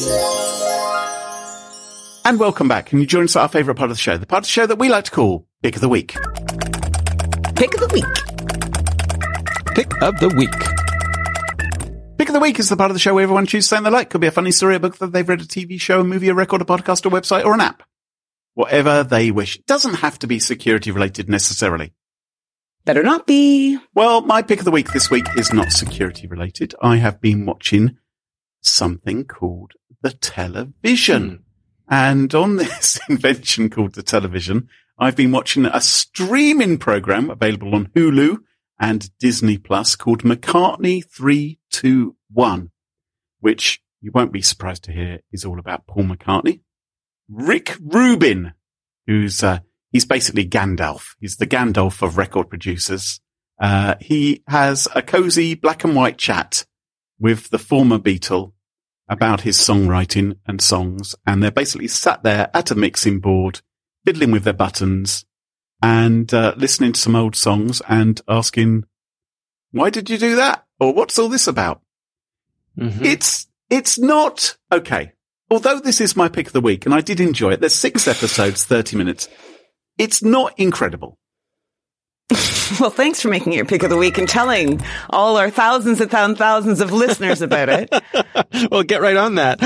And welcome back. And you join us at our favourite part of the show, the part of the show that we like to call Pick of the Week. Pick of the Week. Pick of the Week. Pick of the Week is the part of the show where everyone chooses something they like. Could be a funny story, a book that they've read, a TV show, a movie, a record, a podcast, a website, or an app. Whatever they wish. It doesn't have to be security related necessarily. Better not be. Well, my pick of the week this week is not security related. I have been watching something called the television. And on this invention called the television, I've been watching a streaming program available on Hulu and Disney Plus called McCartney 321, which you won't be surprised to hear is all about Paul McCartney. Rick Rubin, who's he's basically Gandalf. He's the Gandalf of record producers. He has a cozy black and white chat with the former Beatle about his songwriting and songs, and they're basically sat there at a mixing board, fiddling with their buttons, and listening to some old songs and asking, why did you do that? Or what's all this about? Mm-hmm. It's not, okay. Although this is my pick of the week, and I did enjoy it, there's 6 episodes, 30 minutes. It's not incredible. Well, thanks for making it your pick of the week and telling all our thousands and thousands of listeners about it. Well, get right on that.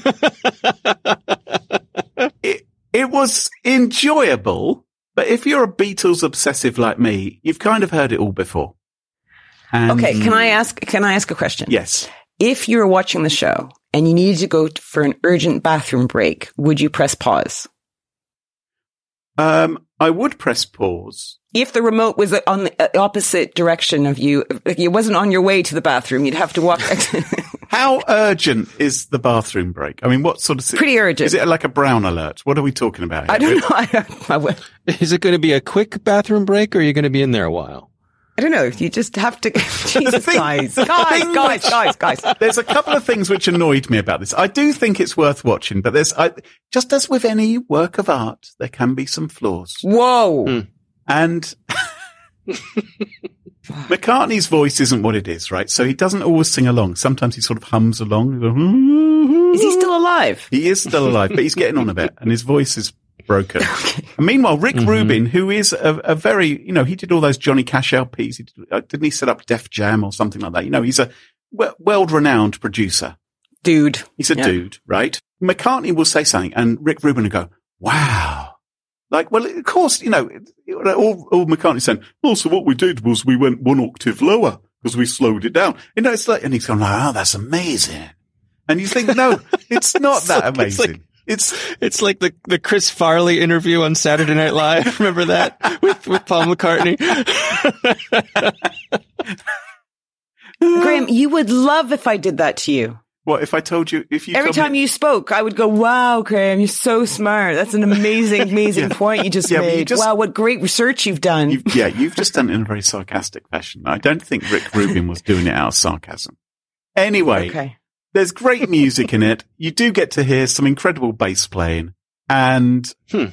It was enjoyable, but if you're a Beatles obsessive like me, you've kind of heard it all before. And okay, can I ask a question? Yes. If you were watching the show and you needed to go for an urgent bathroom break, would you press pause? I would press pause. If the remote was on the opposite direction of you, like it wasn't on your way to the bathroom, you'd have to walk. How urgent is the bathroom break? I mean, what sort of... Pretty urgent. Is it like a brown alert? What are we talking about here? I don't know. Is it going to be a quick bathroom break or are you going to be in there a while? I don't know. You just have to... Jesus, guys. There's a couple of things which annoyed me about this. I do think it's worth watching, but just as with any work of art, there can be some flaws. Whoa. And McCartney's voice isn't what it is, right? So he doesn't always sing along. Sometimes he sort of hums along. Is he still alive? He is still alive, but he's getting on a bit, and his voice is broken. Okay. And meanwhile, Rick Rubin, who is a very, he did all those Johnny Cash LPs. Didn't he set up Def Jam or something like that? He's a world-renowned producer. Dude. He's a dude, right? McCartney will say something, and Rick Rubin will go, wow. Like, well, of course, all McCartney saying, well, so what we did was we went one octave lower. because we slowed it down. You know, it's like, and he's going, oh, that's amazing. And you think, no, it's not that amazing. It's like the Chris Farley interview on Saturday Night Live. Remember that with Paul McCartney? Graham, you would love if I did that to you. What if I told you, every time you spoke, I would go, wow, Graham, you're so smart. That's an amazing point you just made. Wow, what great research you've done. You've just done it in a very sarcastic fashion. I don't think Rick Rubin was doing it out of sarcasm. Anyway, there's great music in it. You do get to hear some incredible bass playing, and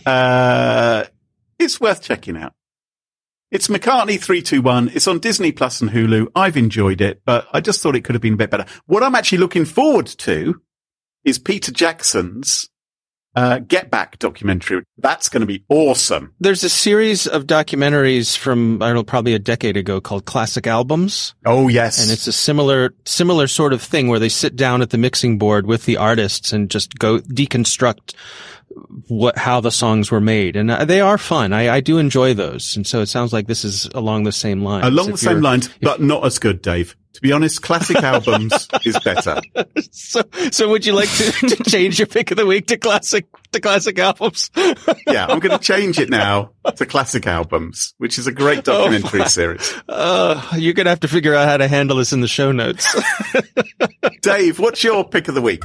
it's worth checking out. It's McCartney 321. It's on Disney Plus and Hulu. I've enjoyed it, but I just thought it could have been a bit better. What I'm actually looking forward to is Peter Jackson's Get Back documentary. That's going to be awesome. There's a series of documentaries from, I don't know, probably a decade ago called Classic Albums. Oh, yes. And it's a similar sort of thing where they sit down at the mixing board with the artists and just go deconstruct how the songs were made. And they are fun. I do enjoy those. And so it sounds like this is along the same lines. Along the same lines, but not as good, Dave. To be honest, Classic Albums is better. So would you like to change your pick of the week to classic albums? Yeah, I'm going to change it now to Classic Albums, which is a great documentary series. You're going to have to figure out how to handle this in the show notes. Dave, what's your pick of the week?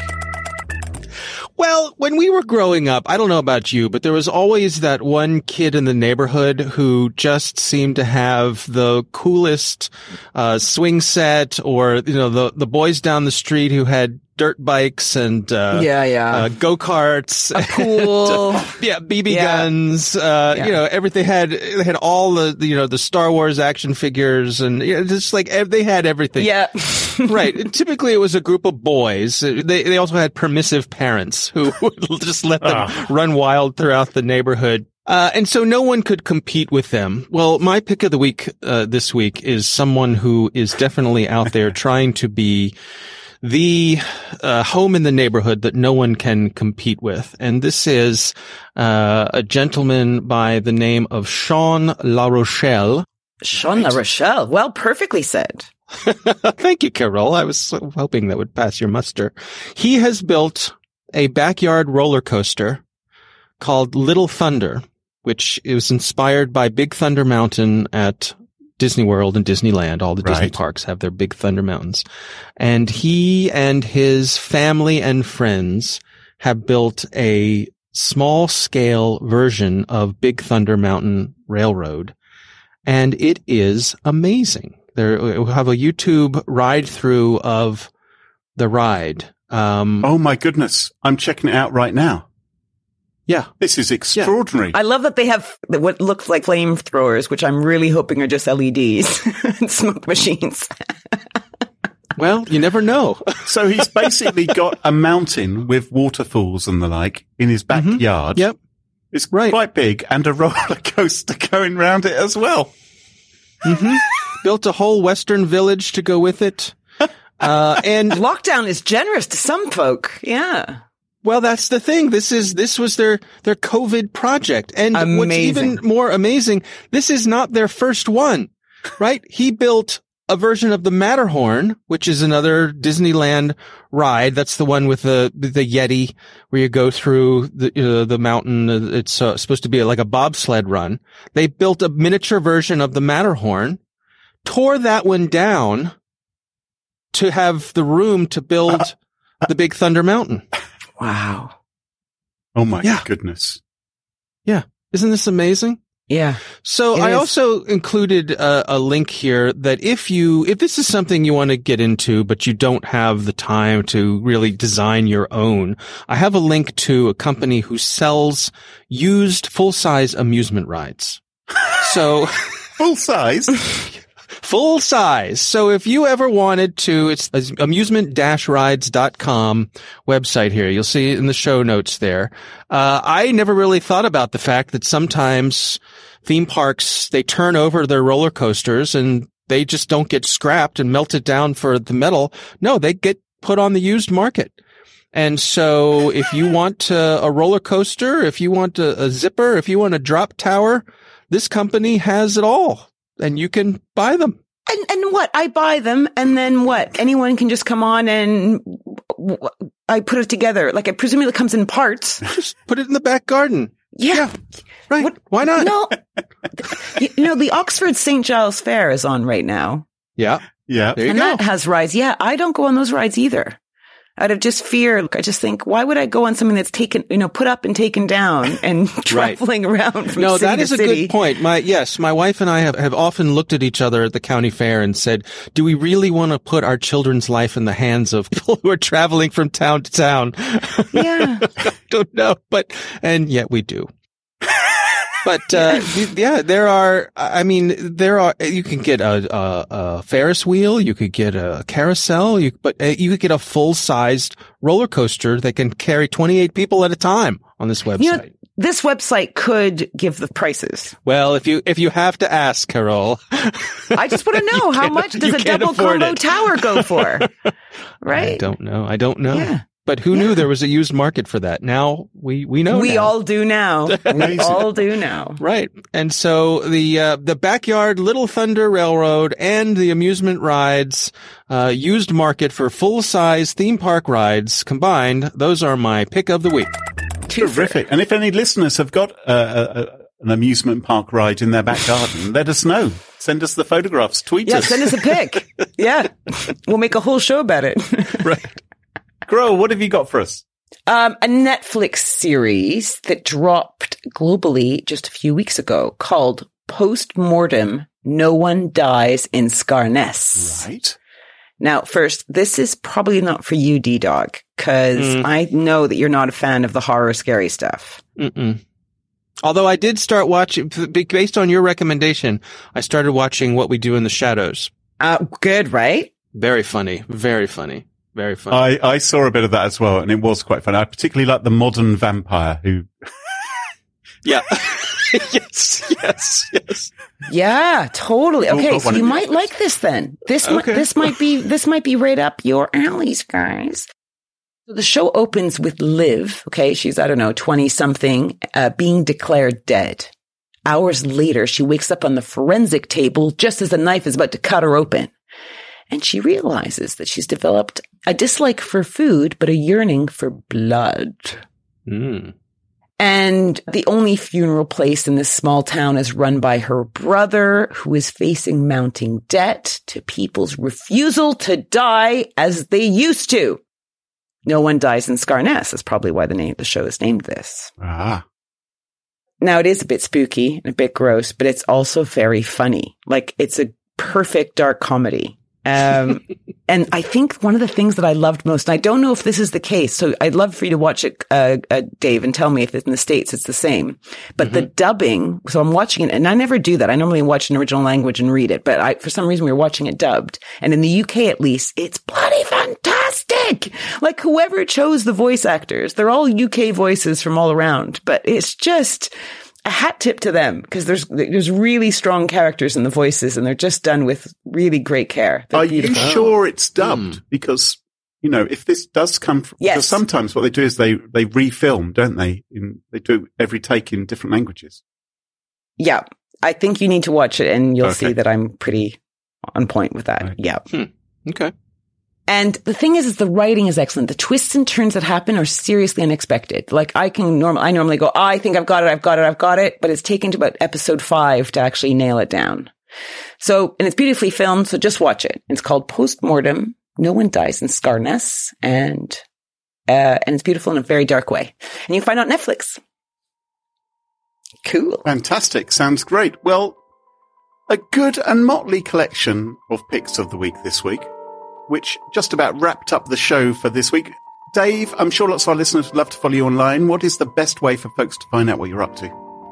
Well, when we were growing up, I don't know about you, but there was always that one kid in the neighborhood who just seemed to have the coolest swing set, or, you know, the boys down the street who had dirt bikes and go-karts, a pool, BB guns, you know, everything. They had all the Star Wars action figures, and just like they had everything. Yeah. Right. And typically it was a group of boys. They also had permissive parents who would just let them run wild throughout the neighborhood. And so no one could compete with them. Well, my pick of the week, this week is someone who is definitely out there trying to be the home in the neighborhood that no one can compete with. And this is a gentleman by the name of Sean LaRochelle. Sean LaRochelle. Well, perfectly said. Thank you, Carol. I was hoping that would pass your muster. He has built a backyard roller coaster called Little Thunder, which is inspired by Big Thunder Mountain at Disney World and Disneyland. All the Disney parks have their Big Thunder Mountains. And he and his family and friends have built a small scale version of Big Thunder Mountain Railroad. And it is amazing. We'll have a YouTube ride through of the ride. Oh my goodness. I'm checking it out right now. Yeah. This is extraordinary. I love that they have what looks like flamethrowers, which I'm really hoping are just LEDs and smoke machines. Well, you never know. So he's basically got a mountain with waterfalls and the like in his backyard. Yep. It's quite big, and a roller coaster going around it as well. Built a whole Western village to go with it. And lockdown is generous to some folk. Yeah. Well, that's the thing. This was their COVID project. And what's even more amazing, this is not their first one, right? He built a version of the Matterhorn, which is another Disneyland ride. That's the one with the Yeti, where you go through the mountain. It's supposed to be like a bobsled run. They built a miniature version of the Matterhorn, tore that one down to have the room to build the Big Thunder Mountain. Wow. Oh my goodness. Yeah. Isn't this amazing? Yeah. So I also included a link here that if this is something you want to get into, but you don't have the time to really design your own, I have a link to a company who sells used full-size amusement rides. So full size? Full size. So if you ever wanted to, it's amusement-rides.com website here. You'll see it in the show notes there. I never really thought about the fact that sometimes theme parks, they turn over their roller coasters and they just don't get scrapped and melted down for the metal. No, they get put on the used market. And so if you want a roller coaster, if you want a zipper, if you want a drop tower, this company has it all. And you can buy them. And what? I buy them, and then what? Anyone can just come on and I put it together. Like, I presume it comes in parts. Just put it in the back garden. Yeah. Right. What? Why not? No. The Oxford St. Giles Fair is on right now. Yeah. Yeah. There you And go. that has rides. Yeah, I don't go on those rides either. Out of just fear, I just think, why would I go on something that's taken, put up and taken down and traveling around from No, city that to is a city? good point. My wife and I have often looked at each other at the county fair and said, do we really want to put our children's life in the hands of people who are traveling from town to town? Yeah. I don't know, and yet we do. But, there are, you can get a Ferris wheel, you could get a carousel, but you could get a full-sized roller coaster that can carry 28 people at a time on this website. This website could give the prices. Well, if you have to ask, Carol. I just want to know how much does a double combo tower go for? Right? I don't know. Yeah. But who knew there was a used market for that? Now we know. We now. all do now. We all do now. Right. And so the Backyard Little Thunder Railroad and the amusement rides, used market for full-size theme park rides combined, those are my pick of the week. Terrific. And if any listeners have got an amusement park ride in their back garden, let us know. Send us the photographs. Tweet us. Send us a pic. Yeah. We'll make a whole show about it. Right. Grow, what have you got for us? A Netflix series that dropped globally just a few weeks ago called Postmortem, No One Dies in Scarness. Right. Now, first, this is probably not for you, D-Dog, because I know that you're not a fan of the horror, scary stuff. Mm-mm. Although I did start watching, based on your recommendation, I started watching What We Do in the Shadows. Good, right? Very funny. Very funny. Very funny. I saw a bit of that as well, and it was quite funny. I particularly like the modern vampire who... Yeah. Yes. Yeah, totally. Okay, so you might like this then. This might be right up your alleys, guys. So the show opens with Liv. Okay, she's, 20 something, being declared dead. Hours later, she wakes up on the forensic table just as the knife is about to cut her open. And she realizes that she's developed a dislike for food, but a yearning for blood. Mm. And the only funeral place in this small town is run by her brother, who is facing mounting debt to people's refusal to die as they used to. No One Dies in Scarness is probably why the show is named this. Ah. Now, it is a bit spooky and a bit gross, but it's also very funny. Like, it's a perfect dark comedy. And I think one of the things that I loved most, and I don't know if this is the case, so I'd love for you to watch it, Dave, and tell me if in the States it's the same. But the dubbing, so I'm watching it, and I never do that. I normally watch an original language and read it, but for some reason we were watching it dubbed. And in the UK, at least, it's bloody fantastic! Like, whoever chose the voice actors, they're all UK voices from all around, but it's just a hat tip to them, because there's really strong characters in the voices, and they're just done with really great care. They're Are beautiful. you sure it's dubbed? Because, if this does come from, Yes. because sometimes what they do is they refilm, don't they? They do every take in different languages. Yeah. I think you need to watch it, and you'll Okay. see that I'm pretty on point with that. Right. Yeah. Okay. And the thing is the writing is excellent. The twists and turns that happen are seriously unexpected. Like, I normally go, I think I've got it, but it's taken to about episode 5 to actually nail it down. So, and it's beautifully filmed, so just watch it. It's called Postmortem, No One Dies in Scarness, and it's beautiful in a very dark way. And you can find it on Netflix. Cool. Fantastic. Sounds great. Well, a good and motley collection of picks of the week this week, which just about wrapped up the show for this week. Dave, I'm sure lots of our listeners would love to follow you online. What is the best way for folks to find out what you're up to?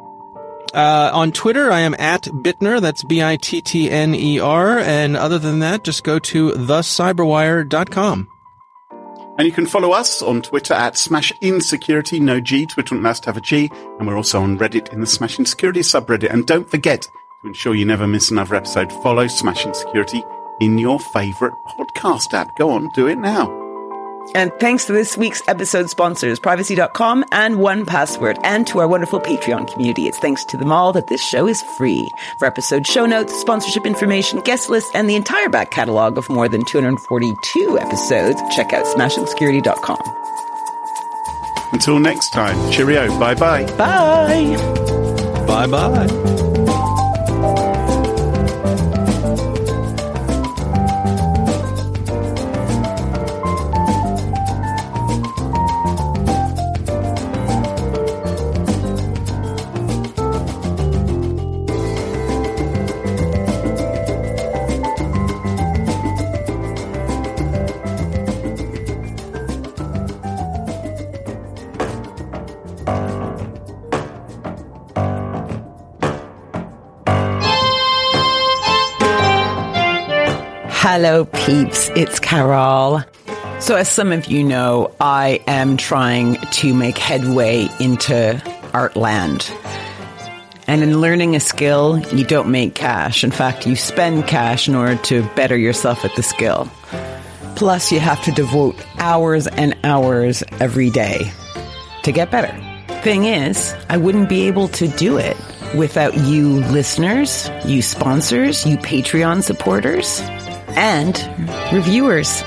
On Twitter, I am at Bittner. That's Bittner. And other than that, just go to thecyberwire.com. And you can follow us on Twitter at Smash Insecurity, no G. Twitter must have a G. And we're also on Reddit in the Smash Insecurity subreddit. And don't forget, to ensure you never miss another episode, follow Smash Insecurity in your favourite podcast app. Go on, do it now. And thanks to this week's episode sponsors, Privacy.com and 1Password, and to our wonderful Patreon community. It's thanks to them all that this show is free. For episode show notes, sponsorship information, guest lists, and the entire back catalogue of more than 242 episodes, check out smashingsecurity.com. Until next time, cheerio, bye-bye. Bye. Bye-bye. Hello, peeps. It's Carol. So as some of you know, I am trying to make headway into Artland. And in learning a skill, you don't make cash. In fact, you spend cash in order to better yourself at the skill. Plus, you have to devote hours and hours every day to get better. Thing is, I wouldn't be able to do it without you listeners, you sponsors, you Patreon supporters, and reviewers.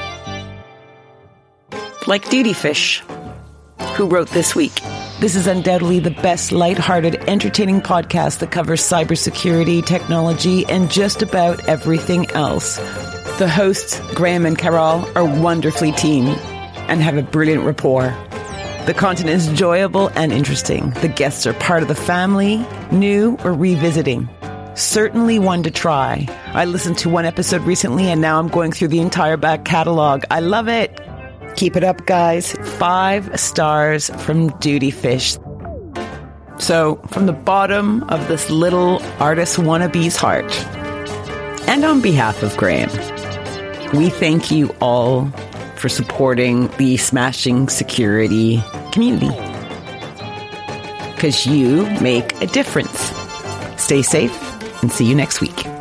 Like Duty Fish, who wrote this week, "This is undoubtedly the best lighthearted, entertaining podcast that covers cybersecurity, technology, and just about everything else. The hosts, Graham and Carol, are wonderfully teamed and have a brilliant rapport. The content is enjoyable and interesting. The guests are part of the family, new or revisiting. Certainly one to try. I listened to one episode recently and now I'm going through the entire back catalog. I love it. Keep it up, guys. 5 stars from Duty Fish." So, from the bottom of this little artist wannabe's heart, and on behalf of Graham, we thank you all for supporting the Smashing Security community. Because you make a difference. Stay safe and see you next week.